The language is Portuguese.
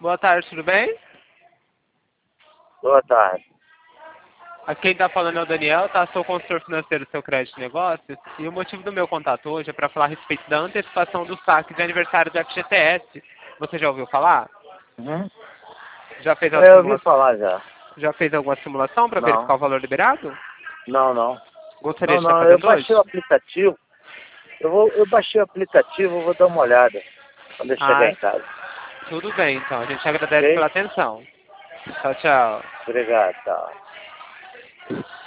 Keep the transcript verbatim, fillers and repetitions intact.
Boa tarde, tudo bem? Boa tarde. Aqui quem está falando é o Daniel, tá? Sou consultor financeiro do seu crédito de negócios. E o motivo do meu contato hoje é para falar a respeito da antecipação do saque de aniversário do F G T S. Você já ouviu falar? Uhum. Já fez, a É, eu ouvi simula... falar já. já fez alguma simulação para Não, verificar o valor liberado? não, não. Gostaria Não, de estar não, eu fazendo hoje? baixei o aplicativo. Eu, vou, eu baixei o aplicativo, eu vou dar uma olhada quando eu chegar Ah, em casa. tudo bem, então. A gente agradece Ok? pela atenção. Tchau, tchau. Obrigado, tá.